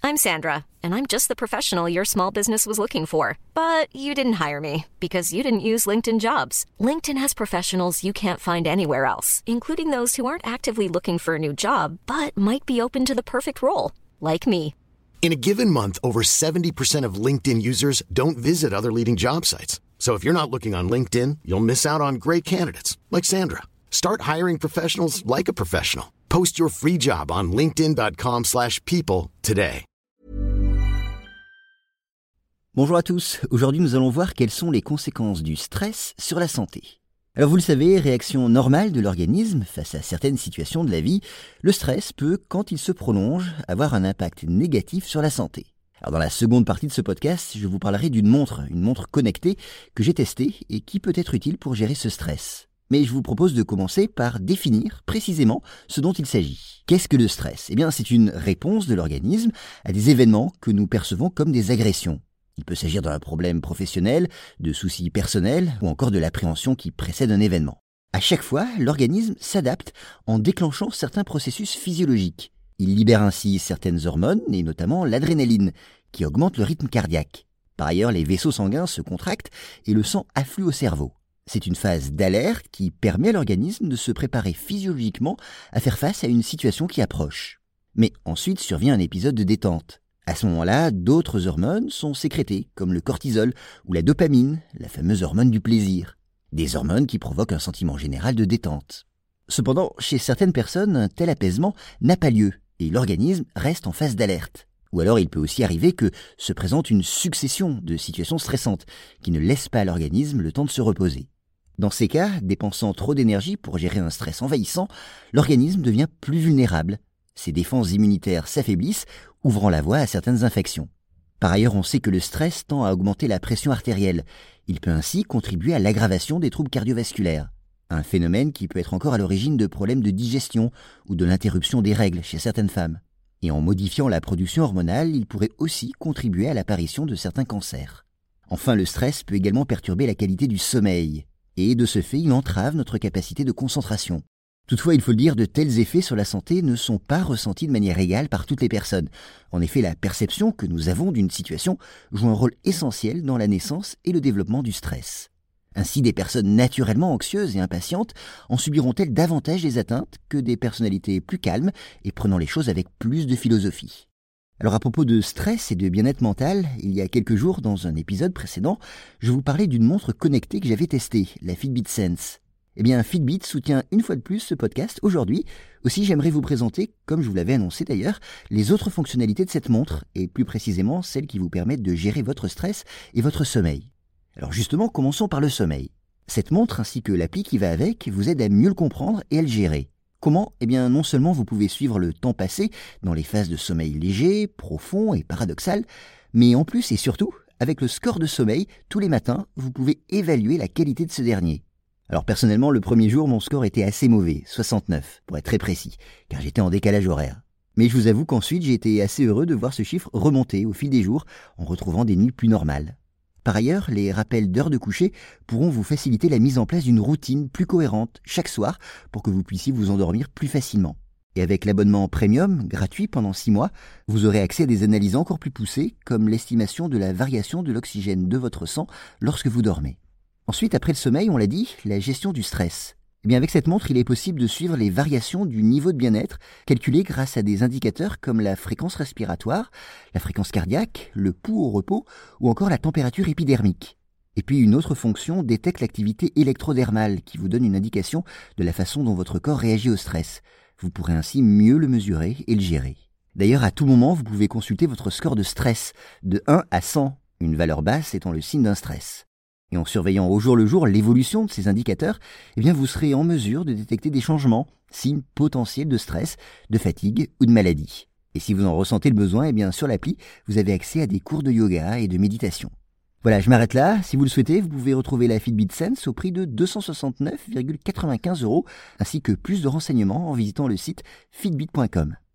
I'm Sandra, and I'm just the professional your small business was looking for. But you didn't hire me because you didn't use LinkedIn Jobs. LinkedIn has professionals you can't find anywhere else, including those who aren't actively looking for a new job, but might be open to the perfect role, like me. In a given month, over 70% of LinkedIn users don't visit other leading job sites. So if you're not looking on LinkedIn, you'll miss out on great candidates like Sandra. Start hiring professionals like a professional. Post your free job on linkedin.com/people today. Bonjour à tous, aujourd'hui nous allons voir quelles sont les conséquences du stress sur la santé. Alors vous le savez, réaction normale de l'organisme face à certaines situations de la vie, le stress peut, quand il se prolonge, avoir un impact négatif sur la santé. Alors dans la seconde partie de ce podcast, je vous parlerai d'une montre connectée que j'ai testée et qui peut être utile pour gérer ce stress. Mais je vous propose de commencer par définir précisément ce dont il s'agit. Qu'est-ce que le stress ? Eh bien, c'est une réponse de l'organisme à des événements que nous percevons comme des agressions. Il peut s'agir d'un problème professionnel, de soucis personnels ou encore de l'appréhension qui précède un événement. À chaque fois, l'organisme s'adapte en déclenchant certains processus physiologiques. Il libère ainsi certaines hormones, et notamment l'adrénaline, qui augmente le rythme cardiaque. Par ailleurs, les vaisseaux sanguins se contractent et le sang afflue au cerveau. C'est une phase d'alerte qui permet à l'organisme de se préparer physiologiquement à faire face à une situation qui approche. Mais ensuite survient un épisode de détente. À ce moment-là, d'autres hormones sont sécrétées, comme le cortisol ou la dopamine, la fameuse hormone du plaisir. Des hormones qui provoquent un sentiment général de détente. Cependant, chez certaines personnes, un tel apaisement n'a pas lieu et l'organisme reste en phase d'alerte. Ou alors il peut aussi arriver que se présente une succession de situations stressantes qui ne laissent pas à l'organisme le temps de se reposer. Dans ces cas, dépensant trop d'énergie pour gérer un stress envahissant, l'organisme devient plus vulnérable. Ses défenses immunitaires s'affaiblissent, ouvrant la voie à certaines infections. Par ailleurs, on sait que le stress tend à augmenter la pression artérielle. Il peut ainsi contribuer à l'aggravation des troubles cardiovasculaires. Un phénomène qui peut être encore à l'origine de problèmes de digestion ou de l'interruption des règles chez certaines femmes. Et en modifiant la production hormonale, il pourrait aussi contribuer à l'apparition de certains cancers. Enfin, le stress peut également perturber la qualité du sommeil. Et de ce fait, il entrave notre capacité de concentration. Toutefois, il faut le dire, de tels effets sur la santé ne sont pas ressentis de manière égale par toutes les personnes. En effet, la perception que nous avons d'une situation joue un rôle essentiel dans la naissance et le développement du stress. Ainsi, des personnes naturellement anxieuses et impatientes en subiront-elles davantage des atteintes que des personnalités plus calmes et prenant les choses avec plus de philosophie. Alors à propos de stress et de bien-être mental, il y a quelques jours, dans un épisode précédent, je vous parlais d'une montre connectée que j'avais testée, la Fitbit Sense. Eh bien, Fitbit soutient une fois de plus ce podcast aujourd'hui. Aussi, j'aimerais vous présenter, comme je vous l'avais annoncé d'ailleurs, les autres fonctionnalités de cette montre, et plus précisément celles qui vous permettent de gérer votre stress et votre sommeil. Alors justement, commençons par le sommeil. Cette montre ainsi que l'appli qui va avec vous aide à mieux le comprendre et à le gérer. Comment ? Eh bien, non seulement vous pouvez suivre le temps passé dans les phases de sommeil léger, profond et paradoxal, mais en plus et surtout, avec le score de sommeil, tous les matins, vous pouvez évaluer la qualité de ce dernier. Alors personnellement, le premier jour, mon score était assez mauvais, 69, pour être très précis, car j'étais en décalage horaire. Mais je vous avoue qu'ensuite, j'ai été assez heureux de voir ce chiffre remonter au fil des jours, en retrouvant des nuits plus normales. Par ailleurs, les rappels d'heures de coucher pourront vous faciliter la mise en place d'une routine plus cohérente chaque soir pour que vous puissiez vous endormir plus facilement. Et avec l'abonnement Premium, gratuit pendant 6 mois, vous aurez accès à des analyses encore plus poussées, comme l'estimation de la variation de l'oxygène de votre sang lorsque vous dormez. Ensuite, après le sommeil, on l'a dit, la gestion du stress. Eh bien, avec cette montre, il est possible de suivre les variations du niveau de bien-être, calculées grâce à des indicateurs comme la fréquence respiratoire, la fréquence cardiaque, le pouls au repos ou encore la température épidermique. Et puis une autre fonction détecte l'activité électrodermale qui vous donne une indication de la façon dont votre corps réagit au stress. Vous pourrez ainsi mieux le mesurer et le gérer. D'ailleurs, à tout moment, vous pouvez consulter votre score de stress, de 1 à 100, une valeur basse étant le signe d'un stress. Et en surveillant au jour le jour l'évolution de ces indicateurs, eh bien vous serez en mesure de détecter des changements, signes potentiels de stress, de fatigue ou de maladie. Et si vous en ressentez le besoin, eh bien sur l'appli, vous avez accès à des cours de yoga et de méditation. Voilà, je m'arrête là. Si vous le souhaitez, vous pouvez retrouver la Fitbit Sense au prix de 269,95 €, ainsi que plus de renseignements en visitant le site fitbit.com.